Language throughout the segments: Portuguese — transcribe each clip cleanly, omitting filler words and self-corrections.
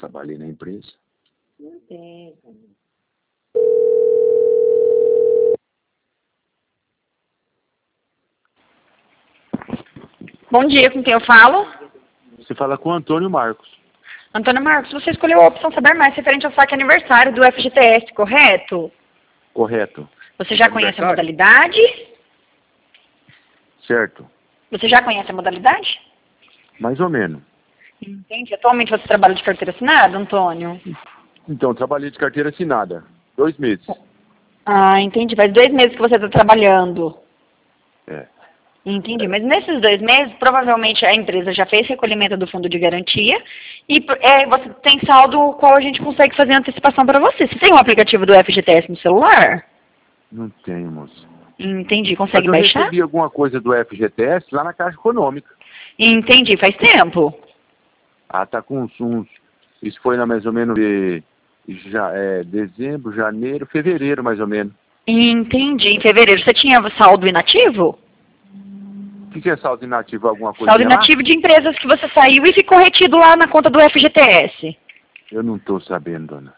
trabalhei na empresa. Não tem. Bom dia, com quem eu falo? Você fala com o Antônio Marcos. Antônio Marcos, você escolheu a opção Saber Mais referente ao saque aniversário do FGTS, correto? Correto. Você já conhece a modalidade? Certo. Você já conhece a modalidade? Mais ou menos. Entendi. Atualmente você trabalha de carteira assinada, Antônio? Então, trabalhei de carteira assinada. 2 meses. Ah, entendi. Faz 2 meses que você está trabalhando. É. Entendi. Mas nesses 2 meses, provavelmente a empresa já fez recolhimento do fundo de garantia e você tem saldo o qual a gente consegue fazer antecipação para você. Você tem um aplicativo do FGTS no celular? Não tenho, moça. Entendi. Consegue Mas eu baixar? recebi alguma coisa do FGTS lá na Caixa Econômica. Entendi. Faz tempo? Ah, tá com uns... Isso foi mais ou menos dezembro, janeiro, fevereiro, mais ou menos. Entendi. Em fevereiro. Você tinha saldo inativo? O que é saldo inativo? Alguma coisa Saldo inativo de empresas que você saiu e ficou retido lá na conta do FGTS. Eu não estou sabendo, dona.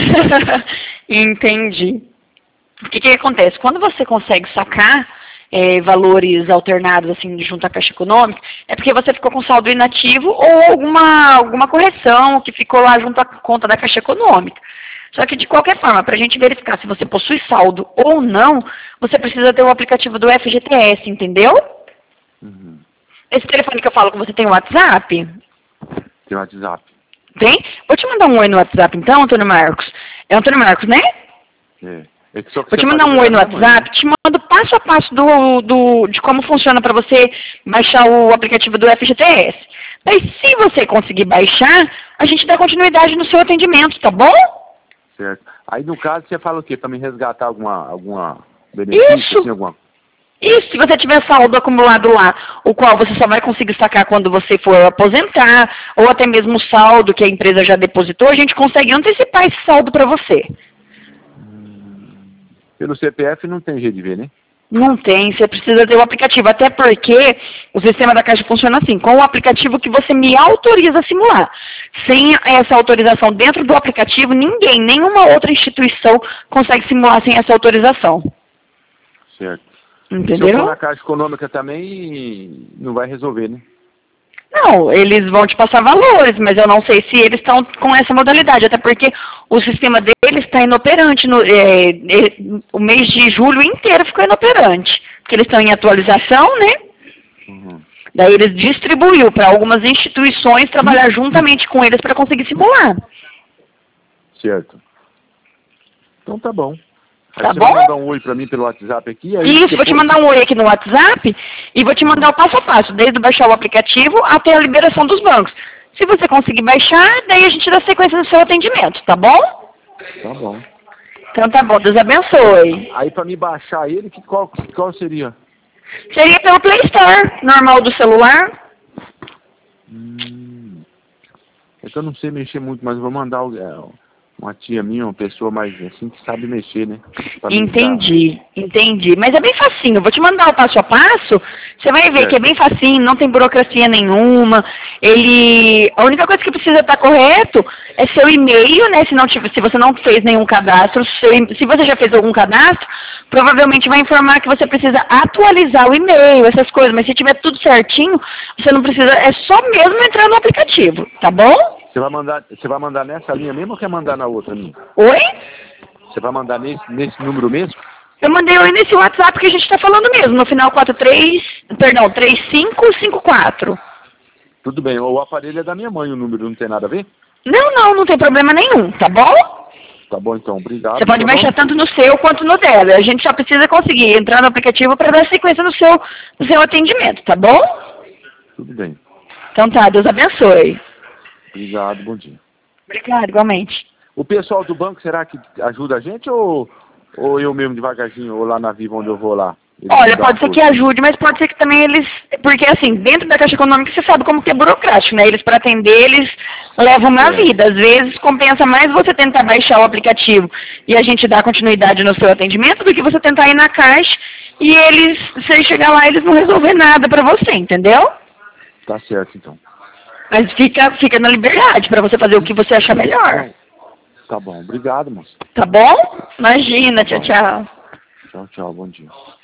Entendi. O que acontece? Quando você consegue sacar valores alternados assim junto à Caixa Econômica, é porque você ficou com saldo inativo ou alguma correção que ficou lá junto à conta da Caixa Econômica. Só que, de qualquer forma, para a gente verificar se você possui saldo ou não, você precisa ter o aplicativo do FGTS, entendeu? Uhum. Esse telefone que eu falo com você tem o WhatsApp? Tem WhatsApp. Tem? Vou te mandar um oi no WhatsApp então, Antônio Marcos. É Antônio Marcos, né? Vou te mandar um oi no WhatsApp, te mando passo a passo de como funciona para você baixar o aplicativo do FGTS. Mas se você conseguir baixar, a gente dá continuidade no seu atendimento, tá bom? Certo. Aí no caso você fala o quê? Para me resgatar alguma benefício? Isso! Assim, alguma... Isso, se você tiver saldo acumulado lá, o qual você só vai conseguir sacar quando você for aposentar, ou até mesmo o saldo que a empresa já depositou, a gente consegue antecipar esse saldo para você. Pelo CPF não tem jeito de ver, né? Não tem, você precisa ter o aplicativo, até porque o sistema da Caixa funciona assim, com o aplicativo que você me autoriza a simular. Sem essa autorização dentro do aplicativo, ninguém, nenhuma outra instituição consegue simular sem essa autorização. Certo. Entendeu? Se eu for na Caixa Econômica também, não vai resolver, né? Não, eles vão te passar valores, mas eu não sei se eles estão com essa modalidade, até porque o sistema deles está inoperante. O mês de julho inteiro ficou inoperante, porque eles estão em atualização, né? Uhum. Daí eles distribuiu para algumas instituições trabalhar juntamente com eles para conseguir simular. Certo. Então tá bom. Aí Tá você bom? vai mandar um oi pra mim pelo WhatsApp aqui? Aí Isso, depois... vou te mandar um oi aqui no WhatsApp e vou te mandar o passo a passo, desde baixar o aplicativo até a liberação dos bancos. Se você conseguir baixar, daí a gente dá sequência no seu atendimento, tá bom? Tá bom. Então tá bom, Deus abençoe. Aí pra me baixar ele, qual seria? Seria pelo Play Store, normal do celular. É que eu não sei mexer muito, mas eu vou mandar uma tia minha, uma pessoa mais assim que sabe mexer, né? Entendi. Mas é bem facinho. Vou te mandar o passo a passo. Você vai ver que é bem facinho, não tem burocracia nenhuma. A única coisa que precisa estar correto é seu e-mail, né? Se você não fez nenhum cadastro, se você já fez algum cadastro, provavelmente vai informar que você precisa atualizar o e-mail, essas coisas. Mas se tiver tudo certinho, você não precisa, é só mesmo entrar no aplicativo, tá bom? Você vai mandar nessa linha mesmo ou quer mandar na outra linha? Oi? Você vai mandar nesse número mesmo? Eu mandei oi nesse WhatsApp que a gente está falando mesmo, no final 3554. Tudo bem, o aparelho é da minha mãe, o número não tem nada a ver? Não tem problema nenhum, tá bom? Tá bom então, obrigado. Você pode baixar tanto no seu quanto no dela. A gente só precisa conseguir entrar no aplicativo para dar sequência no seu atendimento, tá bom? Tudo bem. Então tá, Deus abençoe. Obrigado, bom dia. Obrigado, igualmente. O pessoal do banco, será que ajuda a gente ou eu mesmo devagarzinho, ou lá na Viva onde eu vou lá? Olha, pode ser que ajude, mas pode ser que também eles... Porque assim, dentro da Caixa Econômica você sabe como que é burocrático, né? Eles para atender, eles levam na vida. Às vezes compensa mais você tentar baixar o aplicativo e a gente dar continuidade no seu atendimento do que você tentar ir na Caixa e se chegar lá, eles não resolver nada para você, entendeu? Tá certo, então. Mas fica na liberdade para você fazer o que você achar melhor. Tá bom, obrigado, moça. Tá bom? Imagina, tchau, tchau. Tchau, tchau, bom dia.